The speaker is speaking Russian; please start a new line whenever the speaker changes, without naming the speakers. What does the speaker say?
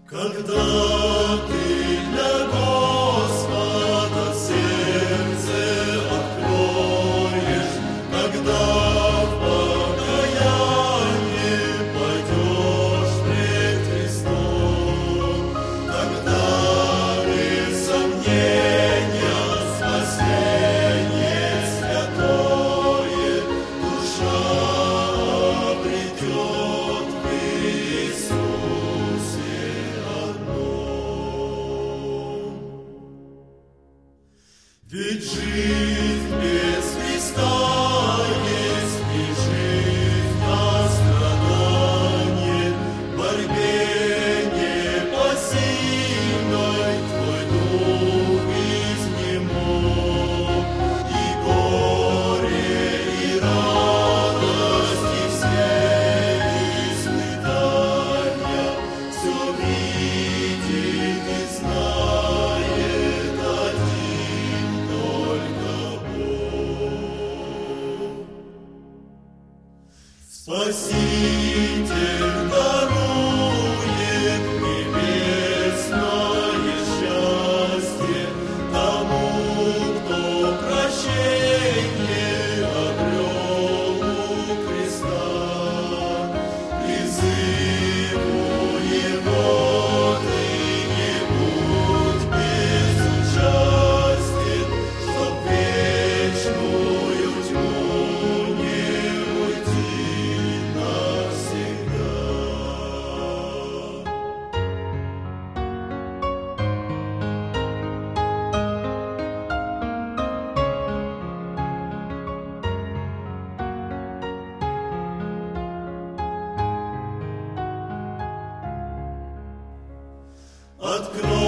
Когда ты для Господа сердце откроешь, когда в покаяние пойдешь пред Христом, тогда без сомнения спасение святое душа обретет в Иисусе одном. Ведь жизнь без Христа есть не жизнь, а страдание, в борьбе непосильной твой дух изнемог, и горе, и радость, и все испытания, все видит и знает один только Бог. Спаситель дарует небесное счастье тому, кто прощение обрел у креста. Призыву его ты не будь безучастен, чтоб вечную тьму не уйти навсегда. Открой